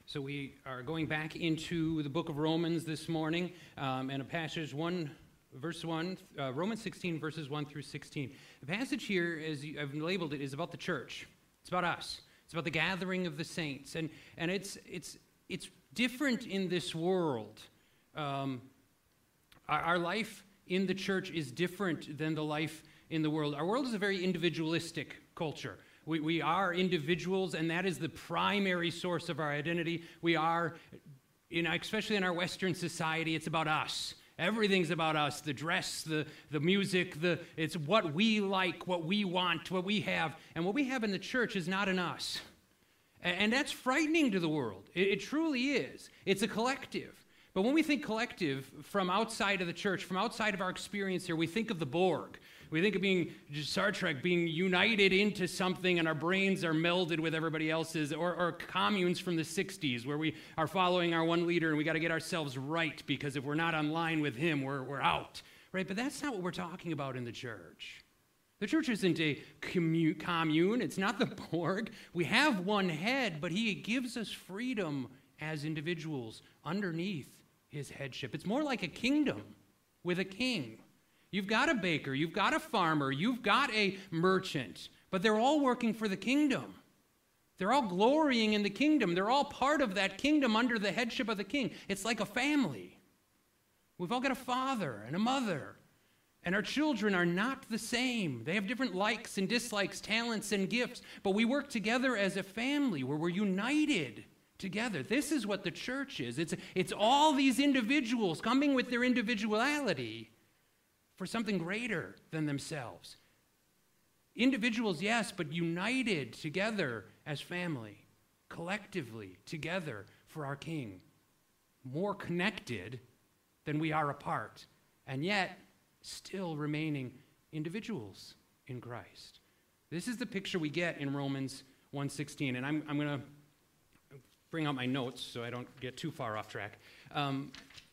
So we are going back into the book of Romans this morning, and a passage verse 1, Romans 16, verses 1 through 16. The passage here, as I've labeled it, is about the church. It's about us. It's about the gathering of the saints, and it's different in this world. Our life in the church is different than the life in the world. Our world is a very individualistic culture. We are individuals, and that is the primary source of our identity. We are, especially in our Western society, it's about us. Everything's about us, the dress, the music, it's what we like, what we want, what we have. And what we have in the church is not in us. And that's frightening to the world. It truly is. It's a collective. But when we think collective from outside of the church, from outside of our experience here, we think of the Borg. We think of being Star Trek, being united into something, and our brains are melded with everybody else's, or communes from the 60s, where we are following our one leader, and we got to get ourselves right, because if we're not online with him, we're out, right? But that's not what we're talking about in the church. The church isn't a commune. It's not the Borg. We have one head, but he gives us freedom as individuals underneath his headship. It's more like a kingdom with a king. You've got a baker, you've got a farmer, you've got a merchant, but they're all working for the kingdom. They're all glorying in the kingdom. They're all part of that kingdom under the headship of the king. It's like a family. We've all got a father and a mother, and our children are not the same. They have different likes and dislikes, talents and gifts, but we work together as a family where we're united together. This is what the church is. It's all these individuals coming with their individuality for something greater than themselves. Individuals, yes, but united together as family, collectively together for our King. More connected than we are apart, and yet still remaining individuals in Christ. This is the picture we get in Romans 1:16, and I'm going to bring out my notes so I don't get too far off track. I'm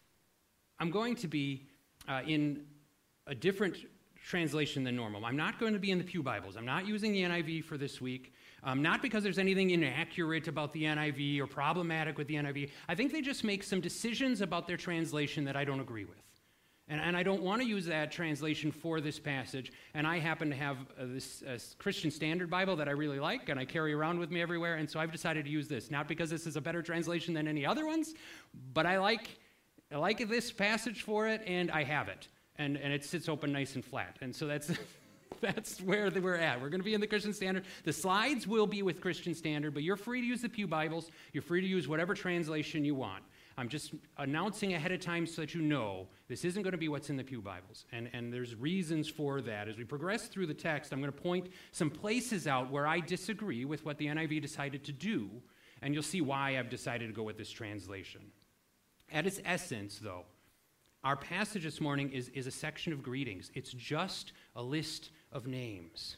going to be in a different translation than normal. I'm not going to be in the Pew Bibles. I'm not using the NIV for this week, not because there's anything inaccurate about the NIV or problematic with the NIV. I think they just make some decisions about their translation that I don't agree with. And I don't want to use that translation for this passage, and I happen to have this Christian Standard Bible that I really like, and I carry around with me everywhere, and so I've decided to use this, not because this is a better translation than any other ones, but I like this passage for it, and I have it. And it sits open nice and flat. And so that's where we're at. We're going to be in the Christian Standard. The slides will be with Christian Standard, but you're free to use the Pew Bibles. You're free to use whatever translation you want. I'm just announcing ahead of time so that you know this isn't going to be what's in the Pew Bibles. And there's reasons for that. As we progress through the text, I'm going to point some places out where I disagree with what the NIV decided to do, and you'll see why I've decided to go with this translation. At its essence, though, our passage this morning is a section of greetings. It's just a list of names.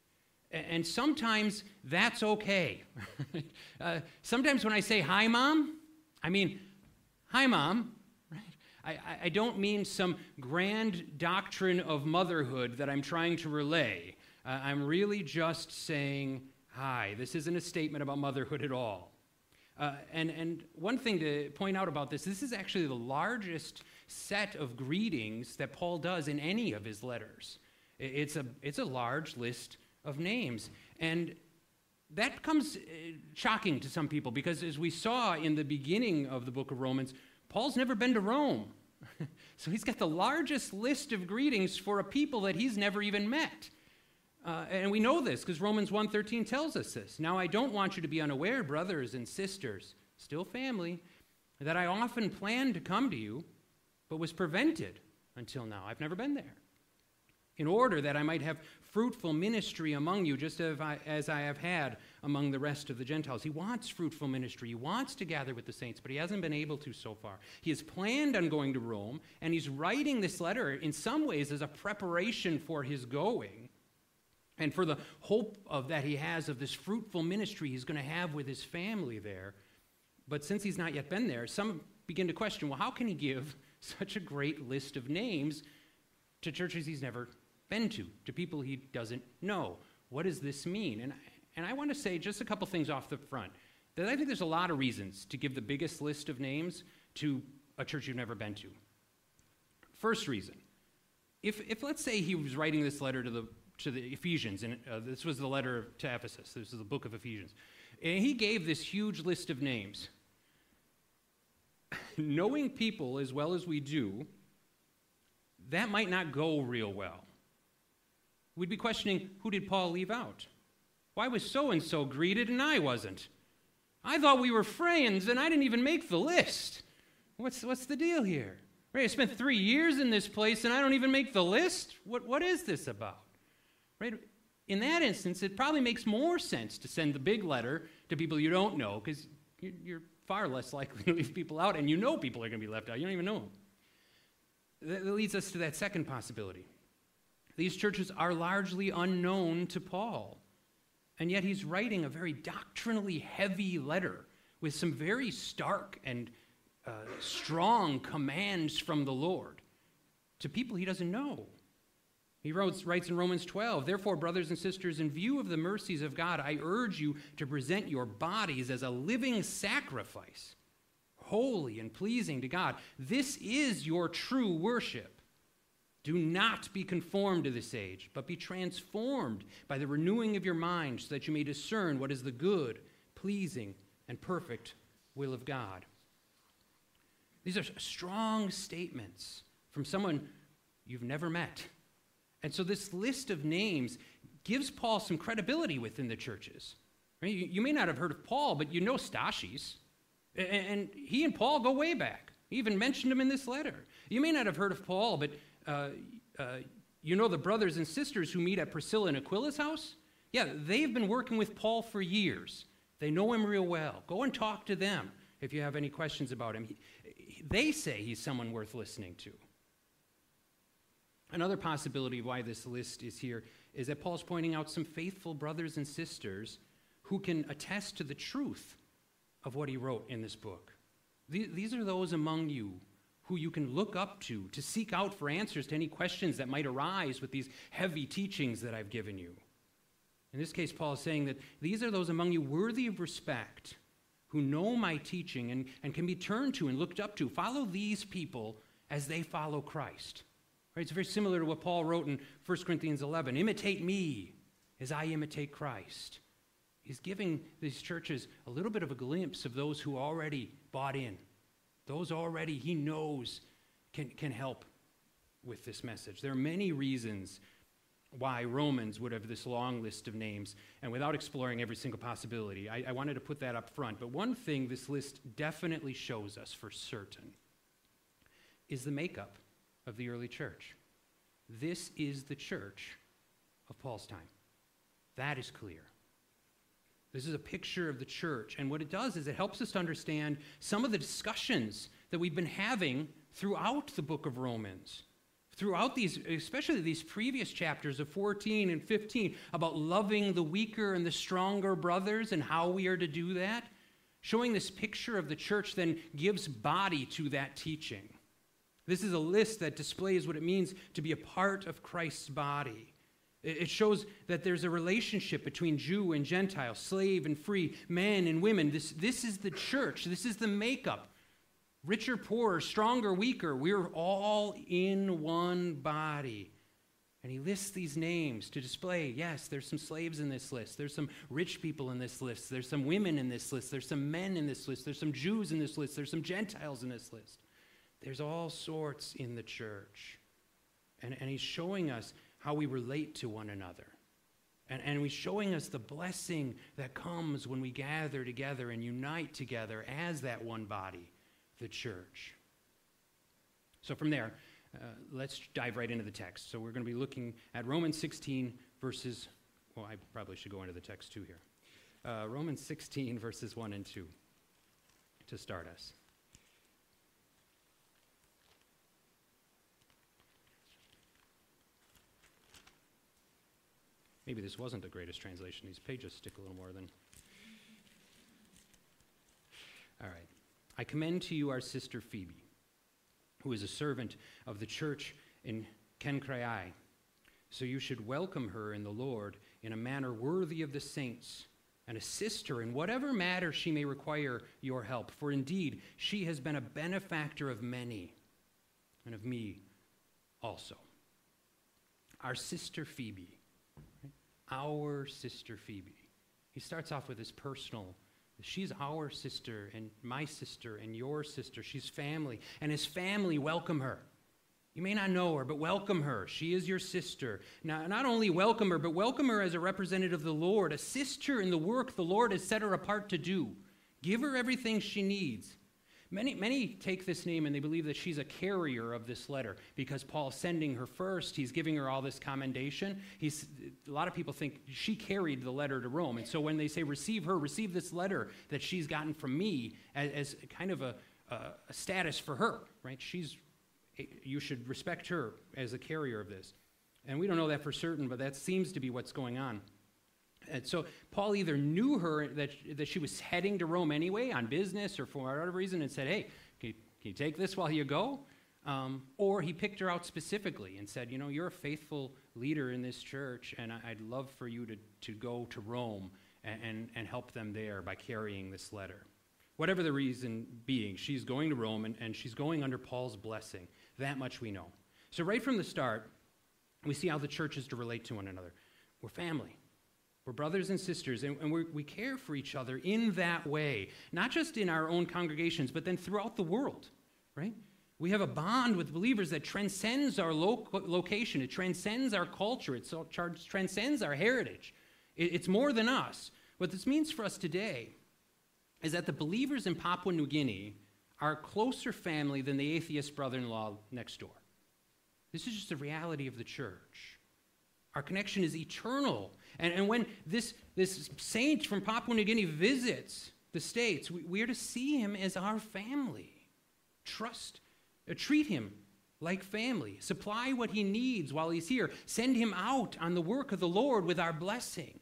And sometimes that's okay. Sometimes when I say, "Hi, Mom," I mean, "Hi, Mom." Right? I don't mean some grand doctrine of motherhood that I'm trying to relay. I'm really just saying, hi. This isn't a statement about motherhood at all. And one thing to point out about this is actually the largest set of greetings that Paul does in any of his letters. It's a large list of names. And that comes shocking to some people because as we saw in the beginning of the book of Romans, Paul's never been to Rome. So he's got the largest list of greetings for a people that he's never even met. And we know this because Romans 1:13 tells us this. "Now I don't want you to be unaware, brothers and sisters, still family, that I often planned to come to you, but was prevented until now." I've never been there. "In order that I might have fruitful ministry among you, just as I have had among the rest of the Gentiles." He wants fruitful ministry. He wants to gather with the saints, but he hasn't been able to so far. He has planned on going to Rome, and he's writing this letter in some ways as a preparation for his going and for the hope that he has of this fruitful ministry he's going to have with his family there. But since he's not yet been there, some begin to question, well, how can he give such a great list of names to churches he's never been to people he doesn't know? What does this mean? And I want to say just a couple things off the front. that I think there's a lot of reasons to give the biggest list of names to a church you've never been to. First reason, if let's say he was writing this letter to the Ephesians, and this was the letter to Ephesus, this is the book of Ephesians, and he gave this huge list of names. Knowing people as well as we do, that might not go real well. We'd be questioning, who did Paul leave out? Why was so-and-so greeted and I wasn't? I thought we were friends and I didn't even make the list. What's the deal here? Right, I spent 3 years in this place and I don't even make the list? What is this about? Right? In that instance, it probably makes more sense to send the big letter to people you don't know, because you're far less likely to leave people out, and you know people are going to be left out. You don't even know them. That leads us to that second possibility. These churches are largely unknown to Paul, and yet he's writing a very doctrinally heavy letter with some very stark and strong commands from the Lord to people he doesn't know. He writes in Romans 12, "Therefore, brothers and sisters, in view of the mercies of God, I urge you to present your bodies as a living sacrifice, holy and pleasing to God. This is your true worship. Do not be conformed to this age, but be transformed by the renewing of your mind, so that you may discern what is the good, pleasing, and perfect will of God." These are strong statements from someone you've never met. And so this list of names gives Paul some credibility within the churches. Right? You may not have heard of Paul, but you know Stachys. And he and Paul go way back. He even mentioned him in this letter. You may not have heard of Paul, but you know the brothers and sisters who meet at Priscilla and Aquila's house? Yeah, they've been working with Paul for years. They know him real well. Go and talk to them if you have any questions about him. They say he's someone worth listening to. Another possibility of why this list is here is that Paul's pointing out some faithful brothers and sisters who can attest to the truth of what he wrote in this book. These are those among you who you can look up to seek out for answers to any questions that might arise with these heavy teachings that I've given you. In this case, Paul is saying that these are those among you worthy of respect, who know my teaching and can be turned to and looked up to. Follow these people as they follow Christ. Right? It's very similar to what Paul wrote in 1 Corinthians 11. Imitate me as I imitate Christ. He's giving these churches a little bit of a glimpse of those who already bought in. Those already he knows can help with this message. There are many reasons why Romans would have this long list of names, and without exploring every single possibility, I wanted to put that up front. But one thing this list definitely shows us for certain is the makeup of the early church. This is the church of Paul's time. That is clear. This is a picture of the church, and what it does is it helps us to understand some of the discussions that we've been having throughout the book of Romans, throughout these, especially these previous chapters of 14 and 15, about loving the weaker and the stronger brothers and how we are to do that. Showing this picture of the church then gives body to that teaching. This is a list that displays what it means to be a part of Christ's body. It shows that there's a relationship between Jew and Gentile, slave and free, men and women. This is the church. This is the makeup. Richer, poorer, stronger, weaker. We're all in one body. And he lists these names to display, yes, there's some slaves in this list. There's some rich people in this list. There's some women in this list. There's some men in this list. There's some Jews in this list. There's some Gentiles in this list. There's all sorts in the church. And he's showing us how we relate to one another. And he's showing us the blessing that comes when we gather together and unite together as that one body, the church. So from there, let's dive right into the text. So we're going to be looking at Romans 16 verses, well, I probably should go into the text too here. Romans 16 verses 1 and 2 to start us. Maybe this wasn't the greatest translation. These pages stick a little more than... All right. I commend to you our sister Phoebe, who is a servant of the church in Cenchreae. So you should welcome her in the Lord in a manner worthy of the saints, and assist her in whatever matter she may require your help. For indeed, she has been a benefactor of many, and of me also. Our sister Phoebe, right? Our sister Phoebe. He starts off with his personal. She's our sister and my sister and your sister. She's family. And his family welcome her. You may not know her, but welcome her. She is your sister. Now, not only welcome her, but welcome her as a representative of the Lord. Assist her in the work the Lord has set her apart to do. Give her everything she needs. Many take this name and they believe that she's a carrier of this letter because Paul's sending her first. He's giving her all this commendation. A lot of people think she carried the letter to Rome. And so when they say receive her, receive this letter that she's gotten from me as kind of a status for her, right? You should respect her as a carrier of this. And we don't know that for certain, but that seems to be what's going on. And so Paul either knew her, that she was heading to Rome anyway on business or for whatever reason and said, hey, can you take this while you go? Or he picked her out specifically and said, you're a faithful leader in this church, and I'd love for you to go to Rome and help them there by carrying this letter. Whatever the reason being, she's going to Rome, and she's going under Paul's blessing. That much we know. So right from the start, we see how the church is to relate to one another. We're family. We're brothers and sisters, and we care for each other in that way, not just in our own congregations, but then throughout the world, right? We have a bond with believers that transcends our location. It transcends our culture. It transcends our heritage. It's more than us. What this means for us today is that the believers in Papua New Guinea are a closer family than the atheist brother-in-law next door. This is just the reality of the church. Our connection is eternal. And when this saint from Papua New Guinea visits the States, we are to see him as our family. Treat him like family. Supply what he needs while he's here. Send him out on the work of the Lord with our blessing.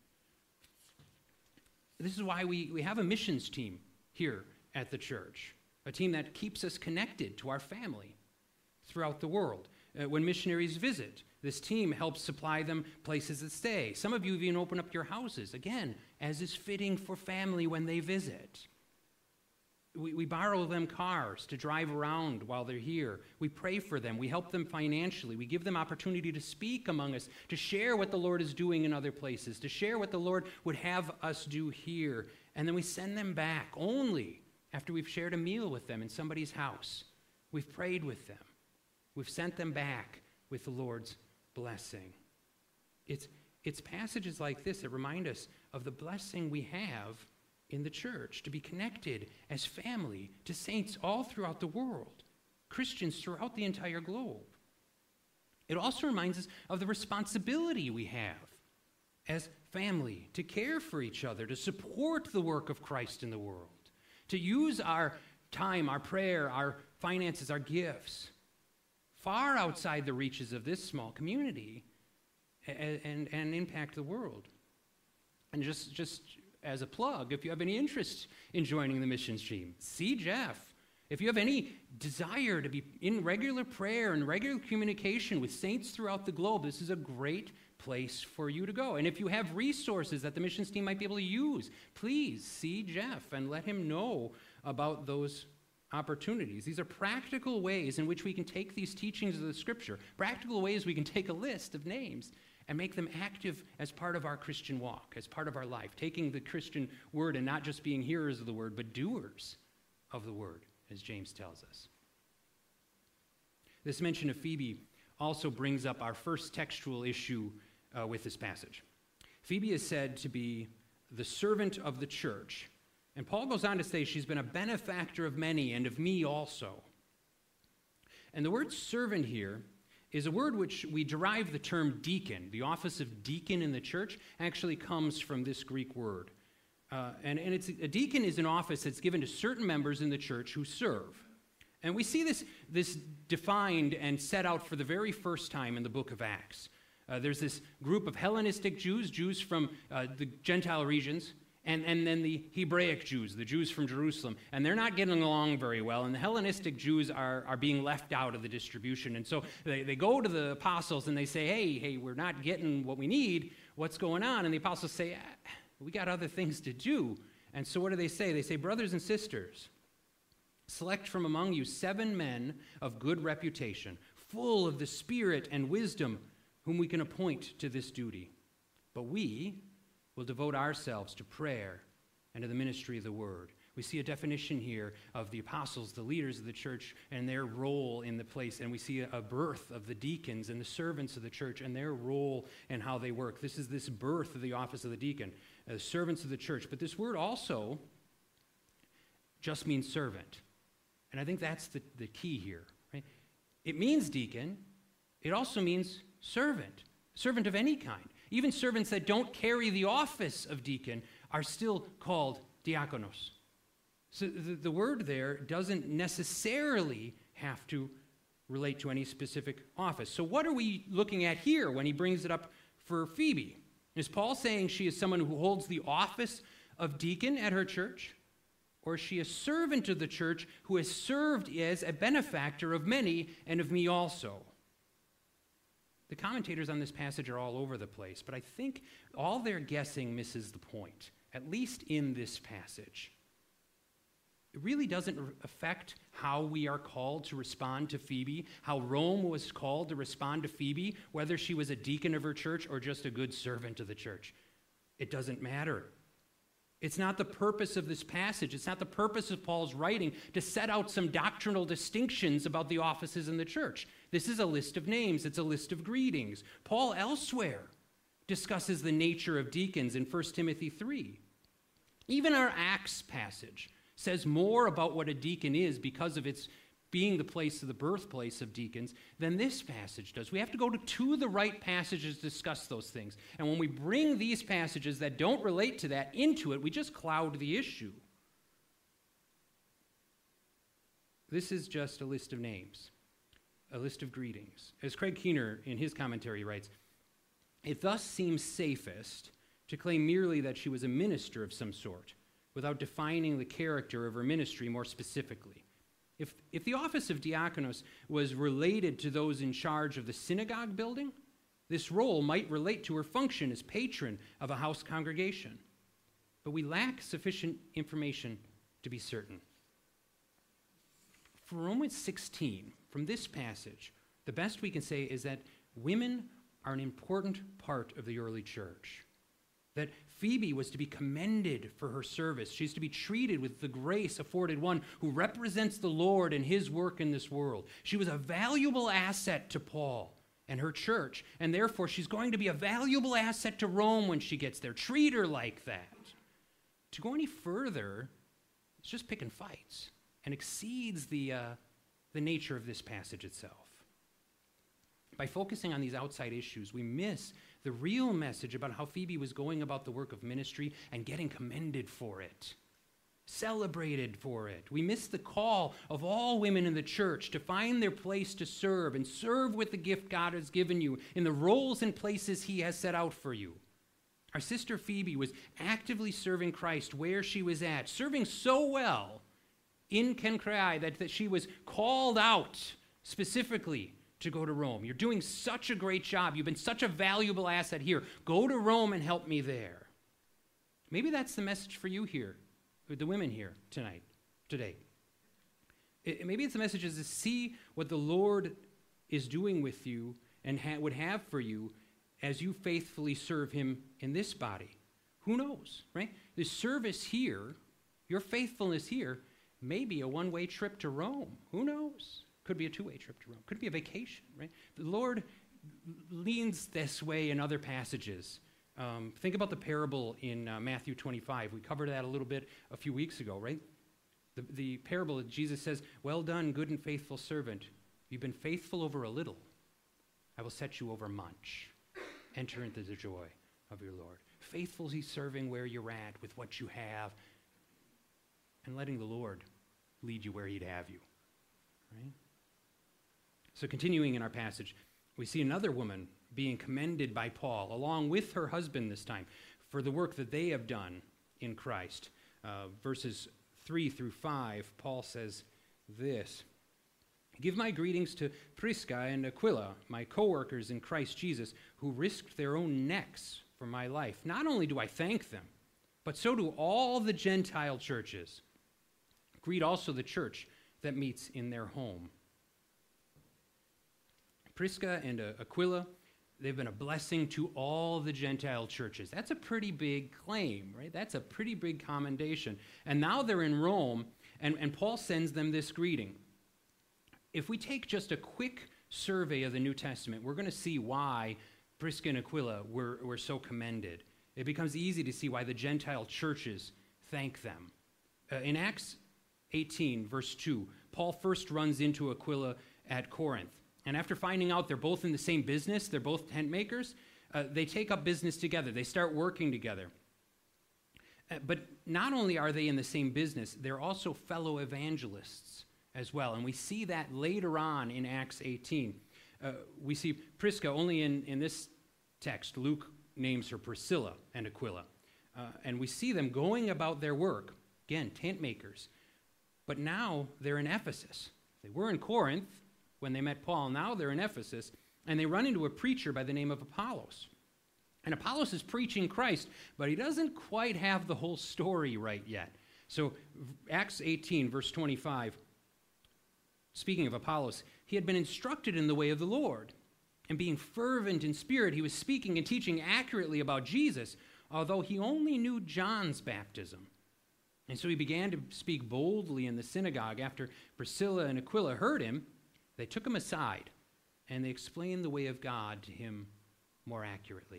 This is why we have a missions team here at the church, a team that keeps us connected to our family throughout the world. When missionaries visit, this team helps supply them places to stay. Some of you even open up your houses, again, as is fitting for family when they visit. We borrow them cars to drive around while they're here. We pray for them. We help them financially. We give them opportunity to speak among us, to share what the Lord is doing in other places, to share what the Lord would have us do here. And then we send them back only after we've shared a meal with them in somebody's house. We've prayed with them. We've sent them back with the Lord's blessing. It's passages like this that remind us of the blessing we have in the church, to be connected as family to saints all throughout the world, Christians throughout the entire globe. It also reminds us of the responsibility we have as family to care for each other, to support the work of Christ in the world, to use our time, our prayer, our finances, our gifts far outside the reaches of this small community and impact the world. And just as a plug, if you have any interest in joining the missions team, see Jeff. If you have any desire to be in regular prayer and regular communication with saints throughout the globe, this is a great place for you to go. And if you have resources that the missions team might be able to use, please see Jeff and let him know about those opportunities. These are practical ways in which we can take these teachings of the Scripture, practical ways we can take a list of names and make them active as part of our Christian walk, as part of our life, taking the Christian word and not just being hearers of the word, but doers of the word, as James tells us. This mention of Phoebe also brings up our first textual issue with this passage. Phoebe is said to be the servant of the church, and Paul goes on to say she's been a benefactor of many and of me also. And the word servant here is a word which we derive the term deacon. The office of deacon in the church actually comes from this Greek word. And a deacon is an office that's given to certain members in the church who serve. And we see this defined and set out for the very first time in the book of Acts. There's this group of Hellenistic Jews from the Gentile regions, and then the Hebraic Jews, the Jews from Jerusalem. And they're not getting along very well, and the Hellenistic Jews are being left out of the distribution. And so they go to the apostles and they say, hey, we're not getting what we need. What's going on? And the apostles say, We got other things to do. And so what do they say? They say, brothers and sisters, select from among you 7 men of good reputation, full of the Spirit and wisdom, whom we can appoint to this duty. But we will devote ourselves to prayer and to the ministry of the word. We see a definition here of the apostles, the leaders of the church, and their role in the place. And we see a birth of the deacons and the servants of the church and their role and how they work. This is this birth of the office of the deacon, servants of the church. But this word also just means servant. And I think that's the key here. Right? It means deacon. It also means servant, servant of any kind. Even servants that don't carry the office of deacon are still called diakonos. So the word there doesn't necessarily have to relate to any specific office. So what are we looking at here when he brings it up for Phoebe? Is Paul saying she is someone who holds the office of deacon at her church? Or is she a servant of the church who has served as a benefactor of many and of me also? The commentators on this passage are all over the place, but I think all their guessing misses the point, at least in this passage. It really doesn't affect how we are called to respond to Phoebe, how Rome was called to respond to Phoebe, whether she was a deacon of her church or just a good servant of the church. It doesn't matter. It's not the purpose of this passage. It's not the purpose of Paul's writing to set out some doctrinal distinctions about the offices in the church. This is a list of names. It's a list of greetings. Paul elsewhere discusses the nature of deacons in 1 Timothy 3. Even our Acts passage says more about what a deacon is because of its being the place of the birthplace of deacons than this passage does. We have to go to the right passages to discuss those things. And when we bring these passages that don't relate to that into it, we just cloud the issue. This is just a list of names, a list of greetings. As Craig Keener in his commentary writes, it thus seems safest to claim merely that she was a minister of some sort, without defining the character of her ministry more specifically. If the office of diakonos was related to those in charge of the synagogue building, this role might relate to her function as patron of a house congregation. But we lack sufficient information to be certain. For Romans 16, from this passage, the best we can say is that women are an important part of the early church. That Phoebe was to be commended for her service. She's to be treated with the grace afforded one who represents the Lord and his work in this world. She was a valuable asset to Paul and her church, and therefore she's going to be a valuable asset to Rome when she gets there. Treat her like that. To go any further, it's just picking fights and exceeds the nature of this passage itself. By focusing on these outside issues, we miss the real message about how Phoebe was going about the work of ministry and getting commended for it, celebrated for it. We miss the call of all women in the church to find their place to serve and serve with the gift God has given you in the roles and places he has set out for you. Our sister Phoebe was actively serving Christ where she was at, serving so well in Cenchreae that she was called out specifically to go to Rome. You're doing such a great job. You've been such a valuable asset here. Go to Rome and help me there. Maybe that's the message for you here, with the women here today. Maybe it's the message is to see what the Lord is doing with you and would have for you as you faithfully serve him in this body. Who knows, right? The service here, your faithfulness here, may be a one-way trip to Rome. Who knows? Could be a two-way trip to Rome. Could be a vacation, right? The Lord leans this way in other passages. Think about the parable in Matthew 25. We covered that a little bit a few weeks ago, right? The parable that Jesus says, well done, good and faithful servant. You've been faithful over a little. I will set you over much. Enter into the joy of your Lord. Faithfully serving where you're at with what you have and letting the Lord lead you where he'd have you, right? So continuing in our passage, we see another woman being commended by Paul, along with her husband this time, for the work that they have done in Christ. Verses 3 through 5, Paul says this, give my greetings to Prisca and Aquila, my co-workers in Christ Jesus, who risked their own necks for my life. Not only do I thank them, but so do all the Gentile churches. Greet also the church that meets in their home. Prisca and Aquila, they've been a blessing to all the Gentile churches. That's a pretty big claim, right? That's a pretty big commendation. And now they're in Rome, and Paul sends them this greeting. If we take just a quick survey of the New Testament, we're going to see why Prisca and Aquila were so commended. It becomes easy to see why the Gentile churches thank them. In Acts 18, verse 2, Paul first runs into Aquila at Corinth. And after finding out they're both in the same business, they're both tent makers, they take up business together. They start working together. But not only are they in the same business, they're also fellow evangelists as well. And we see that later on in Acts 18. We see Prisca only in this text. Luke names her Priscilla and Aquila. And we see them going about their work. Again, tent makers. But now they're in Ephesus. They were in Corinth when they met Paul. Now they're in Ephesus, and they run into a preacher by the name of Apollos. And Apollos is preaching Christ, but he doesn't quite have the whole story right yet. So Acts 18, verse 25, speaking of Apollos, he had been instructed in the way of the Lord, and being fervent in spirit, he was speaking and teaching accurately about Jesus, although he only knew John's baptism. And so he began to speak boldly in the synagogue. After Priscilla and Aquila heard him, they took him aside, and they explained the way of God to him more accurately.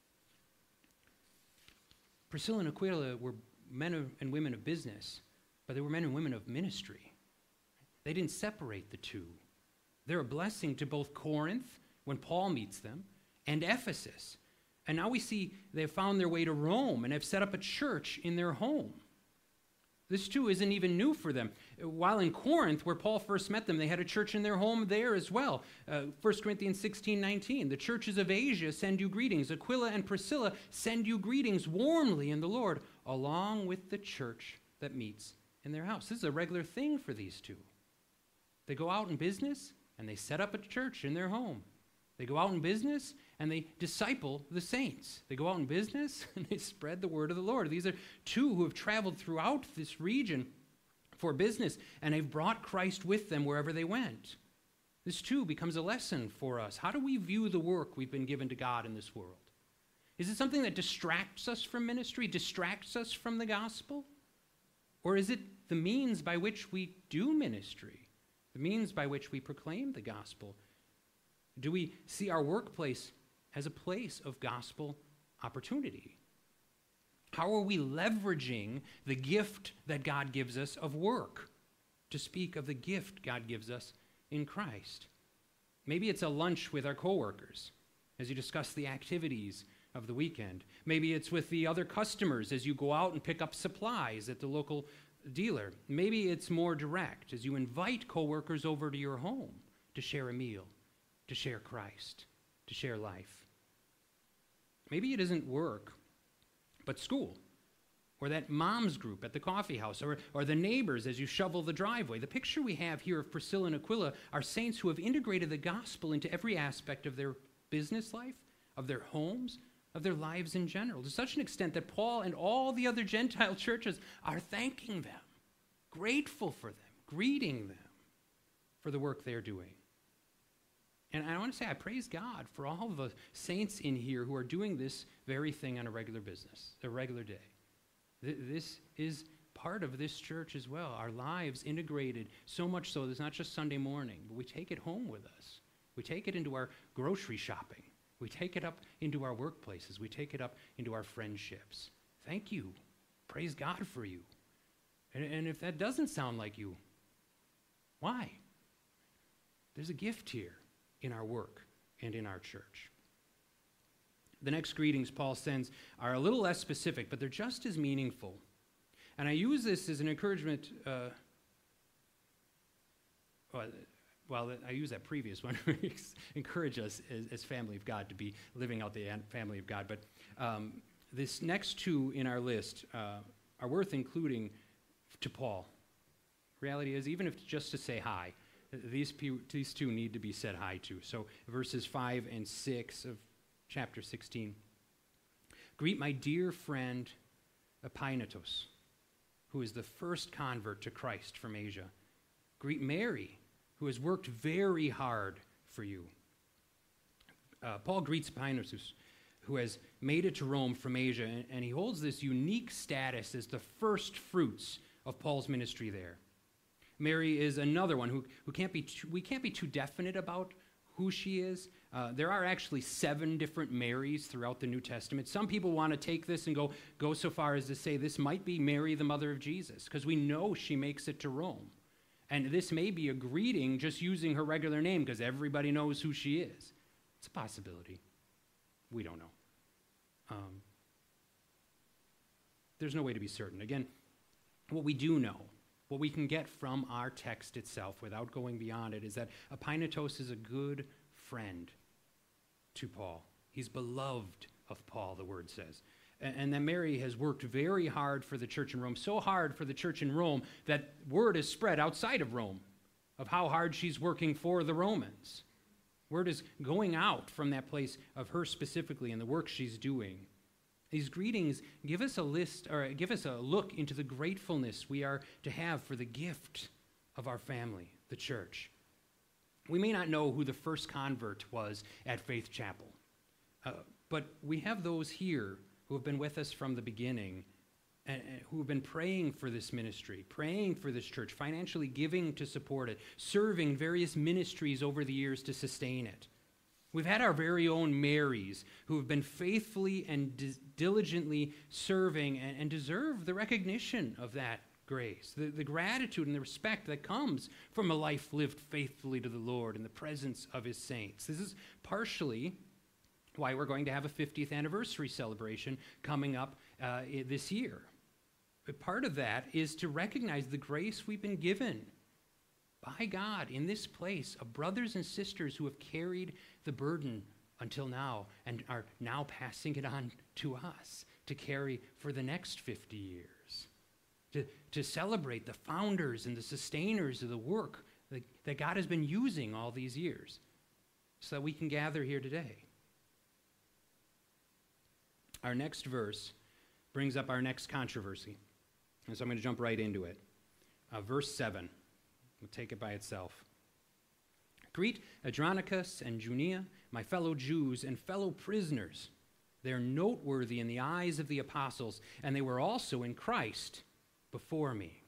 Priscilla and Aquila were men and women of business, but they were men and women of ministry. They didn't separate the two. They're a blessing to both Corinth, when Paul meets them, and Ephesus. And now we see they've found their way to Rome and have set up a church in their home. This, too, isn't even new for them. While in Corinth, where Paul first met them, they had a church in their home there as well. 1 Corinthians 16:19, the churches of Asia send you greetings. Aquila and Priscilla send you greetings warmly in the Lord, along with the church that meets in their house. This is a regular thing for these two. They go out in business, and they set up a church in their home. They go out in business, and they disciple the saints. They go out in business, and they spread the word of the Lord. These are two who have traveled throughout this region for business, and they've brought Christ with them wherever they went. This, too, becomes a lesson for us. How do we view the work we've been given to God in this world? Is it something that distracts us from ministry, distracts us from the gospel? Or is it the means by which we do ministry, the means by which we proclaim the gospel? Do we see our workplace as a place of gospel opportunity? How are we leveraging the gift that God gives us of work to speak of the gift God gives us in Christ? Maybe it's a lunch with our coworkers as you discuss the activities of the weekend. Maybe it's with the other customers as you go out and pick up supplies at the local dealer. Maybe it's more direct as you invite coworkers over to your home to share a meal, to share Christ, to share life. Maybe it isn't work, but school, or that mom's group at the coffee house, or the neighbors as you shovel the driveway. The picture we have here of Priscilla and Aquila are saints who have integrated the gospel into every aspect of their business life, of their homes, of their lives in general, to such an extent that Paul and all the other Gentile churches are thanking them, grateful for them, greeting them for the work they're doing. And I want to say I praise God for all of the saints in here who are doing this very thing on a regular business, a regular day. This is part of this church as well. Our lives integrated, so much so that it's not just Sunday morning, but we take it home with us. We take it into our grocery shopping. We take it up into our workplaces. We take it up into our friendships. Thank you. Praise God for you. And if that doesn't sound like you, why? There's a gift here in our work and in our church. The next greetings Paul sends are a little less specific, but they're just as meaningful. And I use this as an encouragement. I use that previous one to encourage us as family of God to be living out the family of God. But this next two in our list are worth including to Paul. Reality is, even if it's just to say hi, these two need to be said hi to. So verses 5 and 6 of chapter 16. Greet my dear friend Epaenetos, who is the first convert to Christ from Asia. Greet Mary, who has worked very hard for you. Paul greets Epaenetos, who has made it to Rome from Asia, and he holds this unique status as the first fruits of Paul's ministry there. Mary is another one who we can't be too definite about who she is. There are actually 7 different Marys throughout the New Testament. Some people want to take this and go so far as to say this might be Mary, the mother of Jesus, because we know she makes it to Rome. And this may be a greeting just using her regular name because everybody knows who she is. It's a possibility. We don't know. There's no way to be certain. Again, what we do know, what we can get from our text itself without going beyond it, is that Epaenetos is a good friend to Paul. He's beloved of Paul, the word says. And that Mary has worked very hard for the church in Rome, so hard for the church in Rome that word is spread outside of Rome of how hard she's working for the Romans. Word is going out from that place of her specifically and the work she's doing. These greetings give us a look into the gratefulness we are to have for the gift of our family, the church. We may not know who the first convert was at Faith Chapel, but we have those here who have been with us from the beginning and who have been praying for this ministry, praying for this church, financially giving to support it, serving various ministries over the years to sustain it. We've had our very own Marys who have been faithfully and diligently serving and deserve the recognition of that grace, the gratitude and the respect that comes from a life lived faithfully to the Lord in the presence of his saints. This is partially why we're going to have a 50th anniversary celebration coming up this year. But part of that is to recognize the grace we've been given by God in this place of brothers and sisters who have carried the burden until now and are now passing it on to us to carry for the next 50 years, to celebrate the founders and the sustainers of the work that God has been using all these years so that we can gather here today. Our next verse brings up our next controversy, and so I'm going to jump right into it. Verse 7. We'll take it by itself. Greet Andronicus and Junia, my fellow Jews and fellow prisoners. They are noteworthy in the eyes of the apostles, and they were also in Christ before me.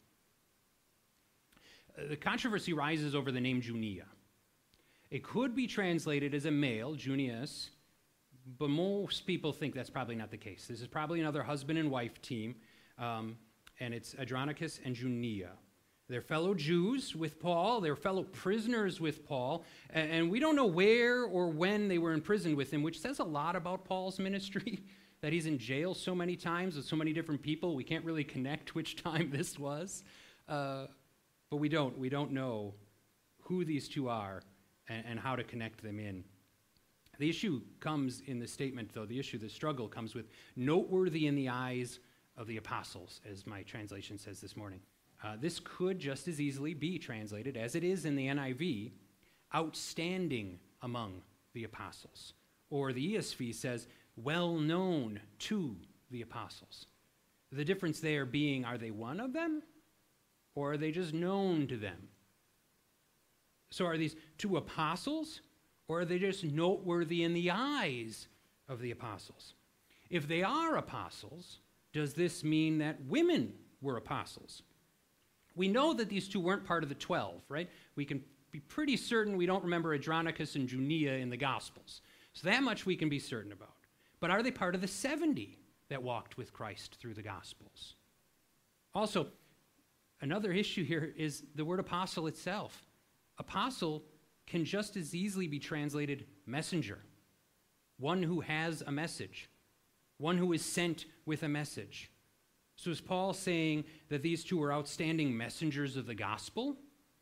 The controversy rises over the name Junia. It could be translated as a male, Junius, but most people think that's probably not the case. This is probably another husband and wife team, and it's Andronicus and Junia. They're fellow Jews with Paul. They're fellow prisoners with Paul. And we don't know where or when they were imprisoned with him, which says a lot about Paul's ministry, that he's in jail so many times with so many different people. We can't really connect which time this was. But we don't know who these two are and how to connect them in. The issue comes in the statement, though. The struggle comes with noteworthy in the eyes of the apostles, as my translation says this morning. This could just as easily be translated, as it is in the NIV, outstanding among the apostles. Or the ESV says, well known to the apostles. The difference there being, are they one of them? Or are they just known to them? So are these two apostles? Or are they just noteworthy in the eyes of the apostles? If they are apostles, does this mean that women were apostles? We know that these two weren't part of the 12, right? We can be pretty certain we don't remember Andronicus and Junia in the Gospels. So that much we can be certain about. But are they part of the 70 that walked with Christ through the Gospels? Also, another issue here is the word apostle itself. Apostle can just as easily be translated messenger, one who has a message, one who is sent with a message. So is Paul saying that these two are outstanding messengers of the gospel?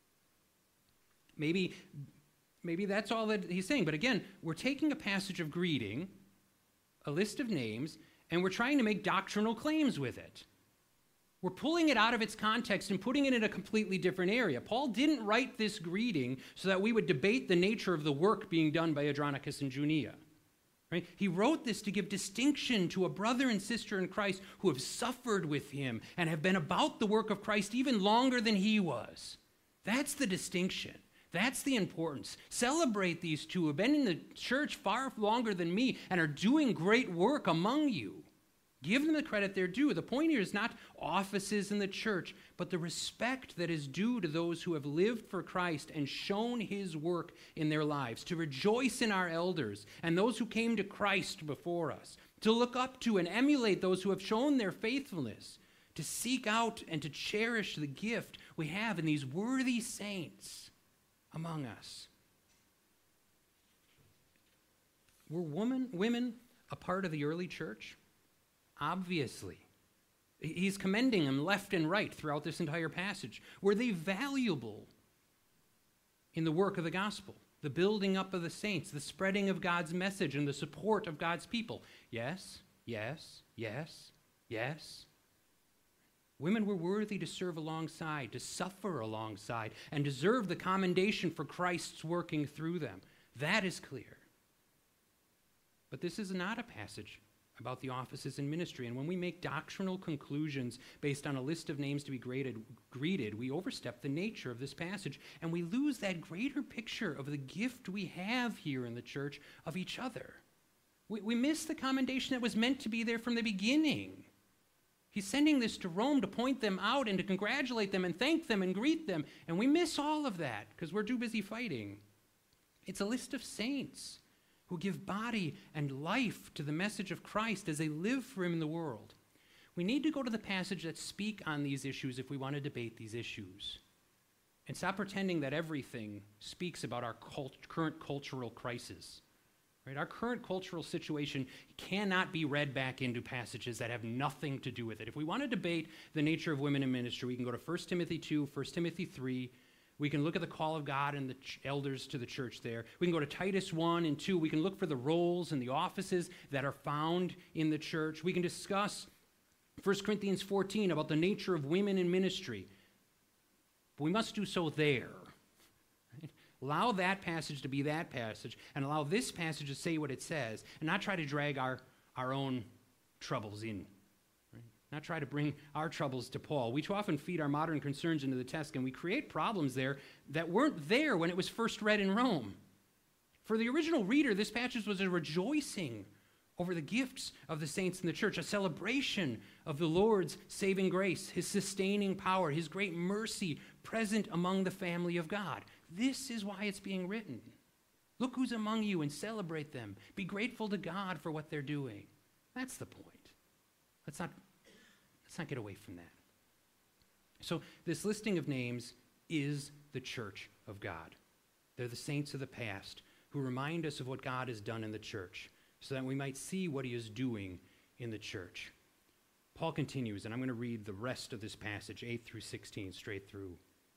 Maybe that's all that he's saying. But again, we're taking a passage of greeting, a list of names, and we're trying to make doctrinal claims with it. We're pulling it out of its context and putting it in a completely different area. Paul didn't write this greeting so that we would debate the nature of the work being done by Andronicus and Junia. Right? He wrote this to give distinction to a brother and sister in Christ who have suffered with him and have been about the work of Christ even longer than he was. That's the distinction. That's the importance. Celebrate these two who have been in the church far longer than me and are doing great work among you. Give them the credit they're due. The point here is not offices in the church, but the respect that is due to those who have lived for Christ and shown his work in their lives, to rejoice in our elders and those who came to Christ before us, to look up to and emulate those who have shown their faithfulness, to seek out and to cherish the gift we have in these worthy saints among us. Were women a part of the early church? Obviously. He's commending them left and right throughout this entire passage. Were they valuable in the work of the gospel, the building up of the saints, the spreading of God's message, and the support of God's people? Yes, yes, yes, yes. Women were worthy to serve alongside, to suffer alongside, and deserve the commendation for Christ's working through them. That is clear. But this is not a passage about the offices in ministry. And when we make doctrinal conclusions based on a list of names to be greeted, we overstep the nature of this passage, and we lose that greater picture of the gift we have here in the church of each other. We miss the commendation that was meant to be there from the beginning. He's sending this to Rome to point them out and to congratulate them and thank them and greet them, and we miss all of that because we're too busy fighting. It's a list of saints who give body and life to the message of Christ as they live for him in the world. We need to go to the passage that speak on these issues if we want to debate these issues. And stop pretending that everything speaks about our current cultural crisis. Right? Our current cultural situation cannot be read back into passages that have nothing to do with it. If we want to debate the nature of women in ministry, we can go to 1 Timothy 2, 1 Timothy 3, we can look at the call of God and the elders to the church there. We can go to Titus 1 and 2. We can look for the roles and the offices that are found in the church. We can discuss 1 Corinthians 14 about the nature of women in ministry. But we must do so there. Right? Allow that passage to be that passage and allow this passage to say what it says and not try to drag our own troubles in. Not try to bring our troubles to Paul. We too often feed our modern concerns into the text, and we create problems there that weren't there when it was first read in Rome. For the original reader, this passage was a rejoicing over the gifts of the saints in the church, a celebration of the Lord's saving grace, his sustaining power, his great mercy present among the family of God. This is why it's being written. Look who's among you and celebrate them. Be grateful to God for what they're doing. That's the point. Let's not get away from that. So this listing of names is the church of God. They're the saints of the past who remind us of what God has done in the church so that we might see what he is doing in the church. Paul continues, and I'm going to read the rest of this passage, 8 through 16, straight through.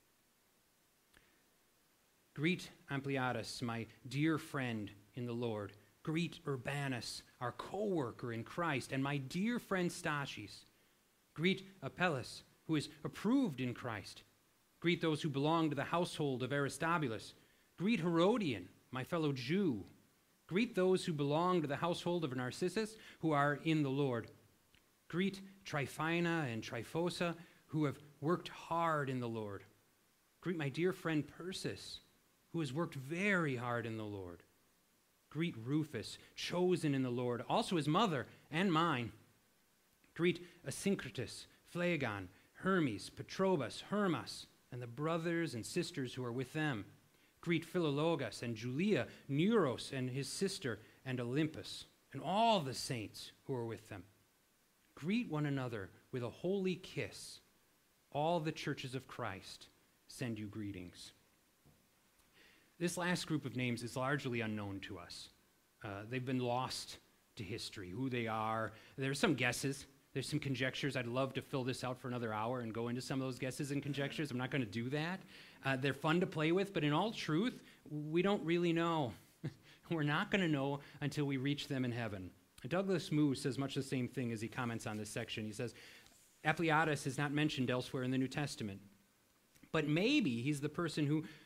Greet Ampliatus, my dear friend in the Lord. Greet Urbanus, our co-worker in Christ, and my dear friend Stachys. Greet Apelles, who is approved in Christ. Greet those who belong to the household of Aristobulus. Greet Herodian, my fellow Jew. Greet those who belong to the household of Narcissus, who are in the Lord. Greet Tryphina and Tryphosa, who have worked hard in the Lord. Greet my dear friend Persis, who has worked very hard in the Lord. Greet Rufus, chosen in the Lord, also his mother and mine. Greet Asyncritus, Phlegon, Hermes, Patrobas, Hermas, and the brothers and sisters who are with them. Greet Philologus and Julia, Neuros and his sister, and Olympus, and all the saints who are with them. Greet one another with a holy kiss. All the churches of Christ send you greetings. This last group of names is largely unknown to us. They've been lost to history, who they are. There are some guesses. There's some conjectures. I'd love to fill this out for another hour and go into some of those guesses and conjectures. I'm not going to do that. They're fun to play with, but in all truth, we don't really know. We're not going to know until we reach them in heaven. Douglas Moo says much the same thing as he comments on this section. He says, Ampliatus is not mentioned elsewhere in the New Testament, but maybe he's the person who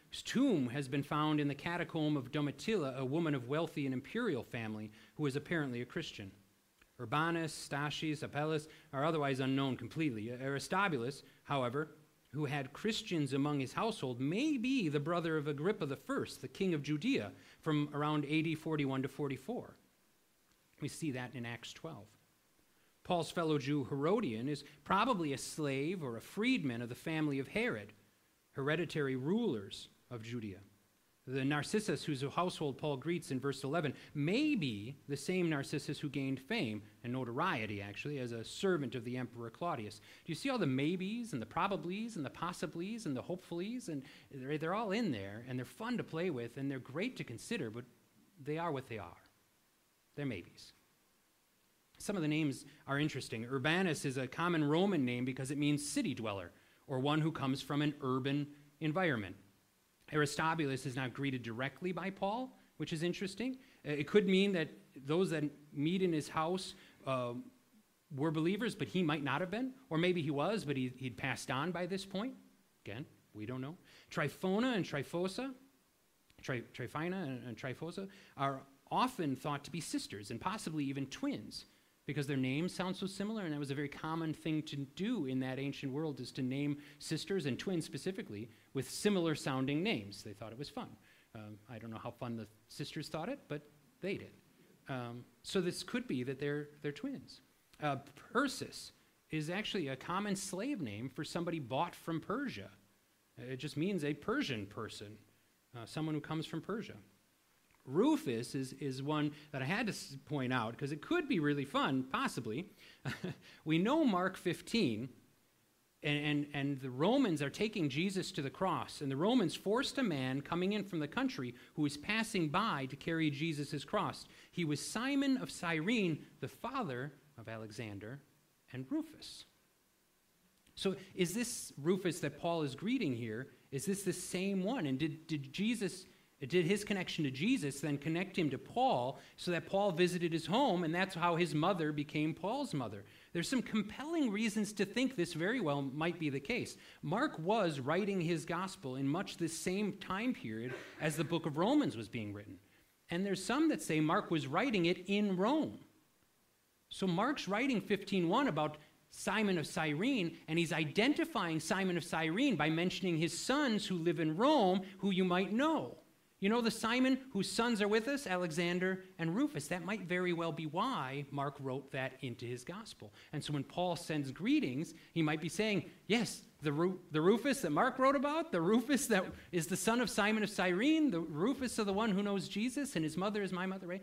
whose tomb has been found in the catacomb of Domitilla, a woman of wealthy and imperial family who is apparently a Christian. Urbanus, Stachys, Apelles are otherwise unknown completely. Aristobulus, however, who had Christians among his household, may be the brother of Agrippa I, the king of Judea, from around AD 41 to 44. We see that in Acts 12. Paul's fellow Jew Herodian is probably a slave or a freedman of the family of Herod, hereditary rulers of Judea. The Narcissus whose household Paul greets in verse 11 may be the same Narcissus who gained fame and notoriety, actually, as a servant of the Emperor Claudius. Do you see all the maybes and the probablys and the possiblys and the hopefullys? And they're all in there, and they're fun to play with, and they're great to consider, but they are what they are. They're maybes. Some of the names are interesting. Urbanus is a common Roman name because it means city dweller, or one who comes from an urban environment. Aristobulus is not greeted directly by Paul, which is interesting. It could mean that those that meet in his house were believers, but he might not have been. Or maybe he was, but he'd passed on by this point. Again, we don't know. Tryphona and Tryphosa, Tryphina and Tryphosa are often thought to be sisters and possibly even twins, because their names sound so similar, and that was a very common thing to do in that ancient world, is to name sisters and twins specifically with similar sounding names. They thought it was fun. I don't know how fun the sisters thought it, but they did. So this could be that they're twins. Persis is actually a common slave name for somebody bought from Persia. It just means a Persian person, someone who comes from Persia. Rufus is one that I had to point out because it could be really fun, possibly. We know Mark 15, and the Romans are taking Jesus to the cross, and the Romans forced a man coming in from the country who was passing by to carry Jesus' cross. He was Simon of Cyrene, the father of Alexander and Rufus. So is this Rufus that Paul is greeting here, is this the same one? And did his connection to Jesus then connect him to Paul so that Paul visited his home, and that's how his mother became Paul's mother? There's some compelling reasons to think this very well might be the case. Mark was writing his gospel in much the same time period as the book of Romans was being written. And there's some that say Mark was writing it in Rome. So Mark's writing 15:1 about Simon of Cyrene, and he's identifying Simon of Cyrene by mentioning his sons who live in Rome, who you might know. You know the Simon whose sons are with us, Alexander and Rufus. That might very well be why Mark wrote that into his gospel. And so when Paul sends greetings, he might be saying, yes, the Rufus that Mark wrote about, the Rufus that is the son of Simon of Cyrene, the Rufus of the one who knows Jesus, and his mother is my mother, right?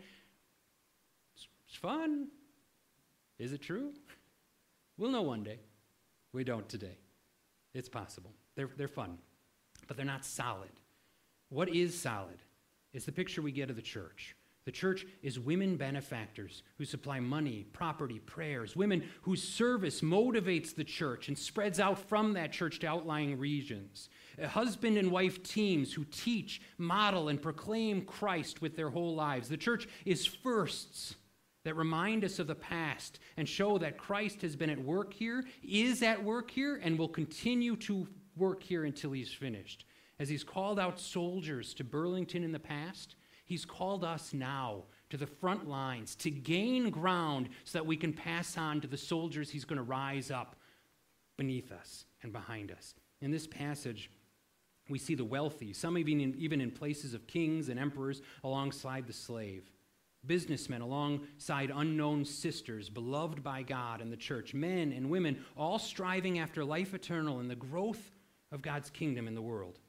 It's fun. Is it true? We'll know one day. We don't today. It's possible. They're fun, but they're not solid. What is solid is the picture we get of the church. The church is women benefactors who supply money, property, prayers, women whose service motivates the church and spreads out from that church to outlying regions. Husband and wife teams who teach, model, and proclaim Christ with their whole lives. The church is firsts that remind us of the past and show that Christ has been at work here, is at work here, and will continue to work here until he's finished. As he's called out soldiers to Burlington in the past, he's called us now to the front lines to gain ground so that we can pass on to the soldiers he's going to rise up beneath us and behind us. In this passage, we see the wealthy, some even in places of kings and emperors, alongside the slave. Businessmen alongside unknown sisters, beloved by God and the church. Men and women, all striving after life eternal and the growth of God's kingdom in the world.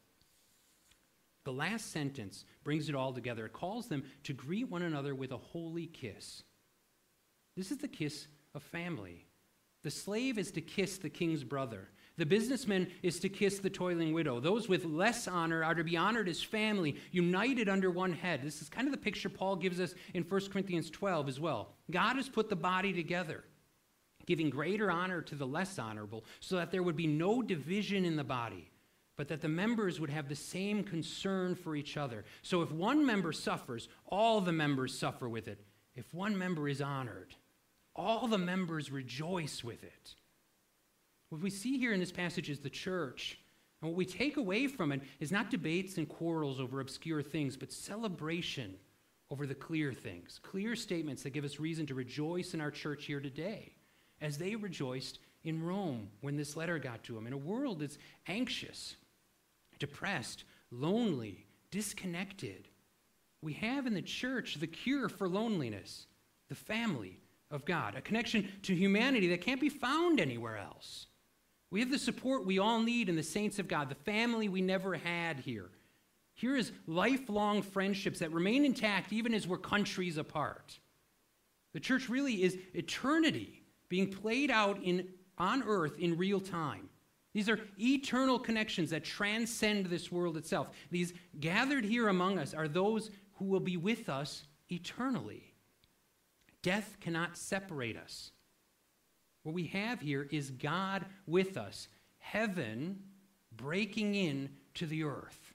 The last sentence brings it all together. It calls them to greet one another with a holy kiss. This is the kiss of family. The slave is to kiss the king's brother. The businessman is to kiss the toiling widow. Those with less honor are to be honored as family, united under one head. This is kind of the picture Paul gives us in 1 Corinthians 12 as well. God has put the body together, giving greater honor to the less honorable, so that there would be no division in the body, but that the members would have the same concern for each other. So if one member suffers, all the members suffer with it. If one member is honored, all the members rejoice with it. What we see here in this passage is the church And what we take away from it is not debates and quarrels over obscure things, but celebration over the clear things, clear statements that give us reason to rejoice in our church here today, as they rejoiced in Rome when this letter got to them, in a world that's anxious, depressed, lonely, disconnected. We have in the church the cure for loneliness, the family of God, a connection to humanity that can't be found anywhere else. We have the support we all need in the saints of God, the family we never had here. Here is lifelong friendships that remain intact even as we're countries apart. The church really is eternity being played out on earth in real time. These are eternal connections that transcend this world itself. These gathered here among us are those who will be with us eternally. Death cannot separate us. What we have here is God with us, heaven breaking in to the earth.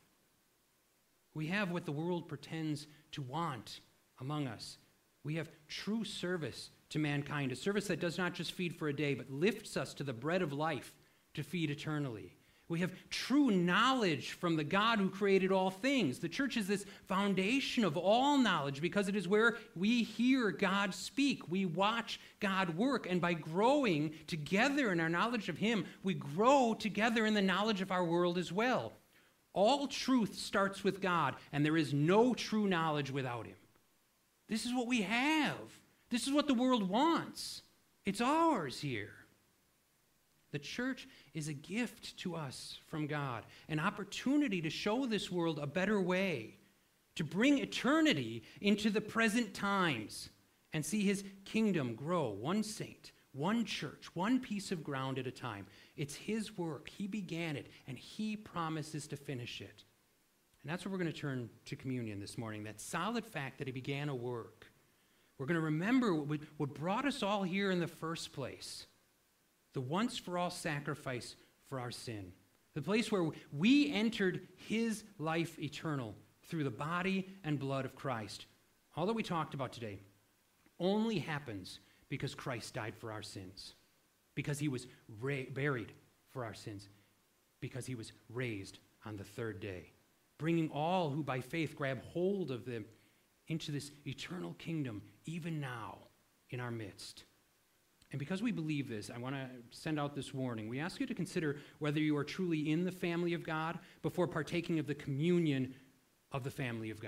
We have what the world pretends to want among us. We have true service to mankind, a service that does not just feed for a day, but lifts us to the bread of life to feed eternally. We have true knowledge from the God who created all things. The church is this foundation of all knowledge because it is where we hear God speak. We watch God work. And by growing together in our knowledge of Him, we grow together in the knowledge of our world as well. All truth starts with God, and there is no true knowledge without Him. This is what we have. This is what the world wants. It's ours here. The church is a gift to us from God, an opportunity to show this world a better way, to bring eternity into the present times and see His kingdom grow, one saint, one church, one piece of ground at a time. It's His work. He began it, and He promises to finish it. And that's where we're going to turn to communion this morning, that solid fact that He began a work. We're going to remember what brought us all here in the first place. The once-for-all sacrifice for our sin. The place where we entered His life eternal through the body and blood of Christ. All that we talked about today only happens because Christ died for our sins. Because He was buried for our sins. Because He was raised on the third day. Bringing all who by faith grab hold of them into this eternal kingdom, even now in our midst. And because we believe this, I want to send out this warning. We ask you to consider whether you are truly in the family of God before partaking of the communion of the family of God.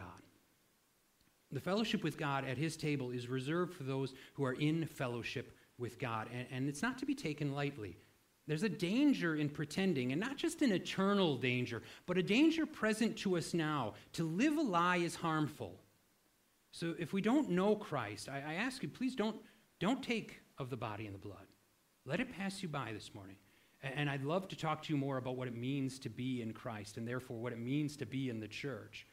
The fellowship with God at His table is reserved for those who are in fellowship with God, and it's not to be taken lightly. There's a danger in pretending, and not just an eternal danger, but a danger present to us now. To live a lie is harmful. So if we don't know Christ, I ask you, please don't take of the body and the blood. Let it pass you by this morning. And I'd love to talk to you more about what it means to be in Christ and therefore what it means to be in the church.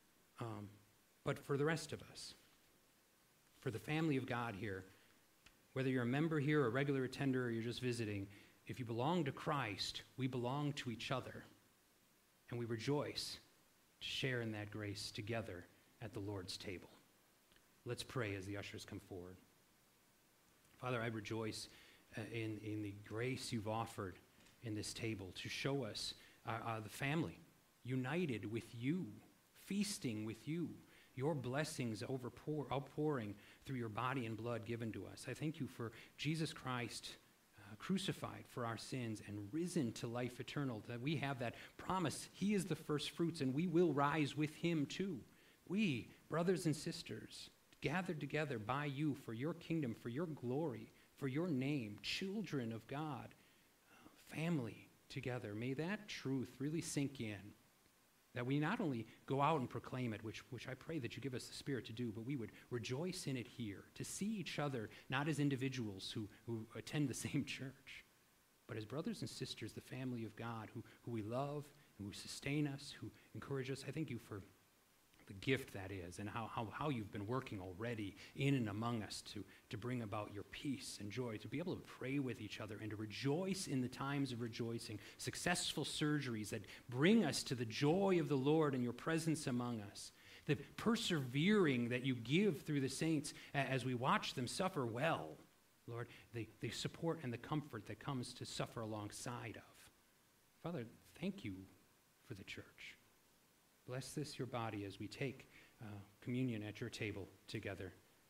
But for the rest of us, for the family of God here, whether you're a member here, a regular attender, or you're just visiting, if you belong to Christ, we belong to each other. And we rejoice to share in that grace together at the Lord's table. Let's pray as the ushers come forward. Father, I rejoice in the grace You've offered in this table to show us the family united with You, feasting with You, Your blessings outpouring through Your body and blood given to us. I thank You for Jesus Christ crucified for our sins and risen to life eternal, that we have that promise. He is the first fruits, and we will rise with Him too. We, brothers and sisters, gathered together by You for Your kingdom, for Your glory, for Your name, children of God, family together. May that truth really sink in, that we not only go out and proclaim it, which I pray that You give us the Spirit to do, but we would rejoice in it here, to see each other not as individuals who attend the same church, but as brothers and sisters, the family of God, who we love and who sustain us, who encourage us. I thank You for the gift that is, and how You've been working already in and among us to bring about Your peace and joy, to be able to pray with each other and to rejoice in the times of rejoicing, successful surgeries that bring us to the joy of the Lord and Your presence among us, the persevering that You give through the saints as we watch them suffer well, Lord, the support and the comfort that comes to suffer alongside of. Father, thank you for the church. Bless this, your body, as we take communion at your table together.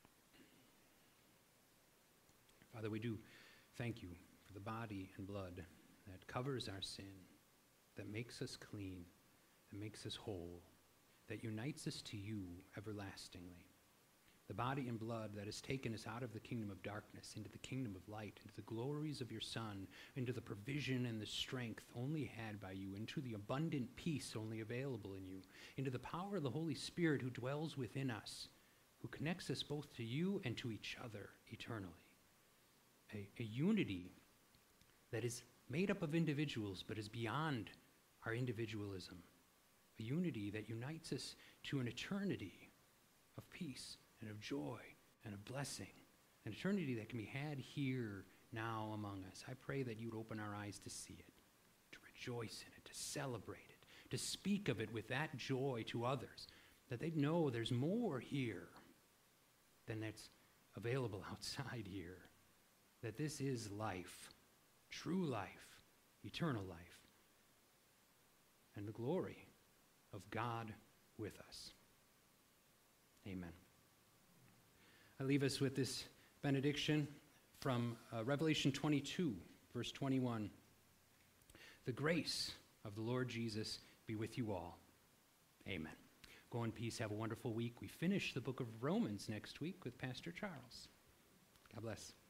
Father, we do thank you for the body and blood that covers our sin, that makes us clean, that makes us whole, that unites us to you everlastingly. The body and blood that has taken us out of the kingdom of darkness into the kingdom of light, into the glories of your Son, into the provision and the strength only had by you, into the abundant peace only available in you, into the power of the Holy Spirit who dwells within us, who connects us both to you and to each other eternally. A unity that is made up of individuals but is beyond our individualism. A unity that unites us to an eternity of peace and of joy and of blessing, an eternity that can be had here now among us. I pray that you'd open our eyes to see it, to rejoice in it, to celebrate it, to speak of it with that joy to others, that they'd know there's more here than that's available outside here, that this is life, true life, eternal life, and the glory of God with us. Amen. I leave us with this benediction from Revelation 22, verse 21. The grace of the Lord Jesus be with you all. Amen. Go in peace. Have a wonderful week. We finish the book of Romans next week with Pastor Charles. God bless.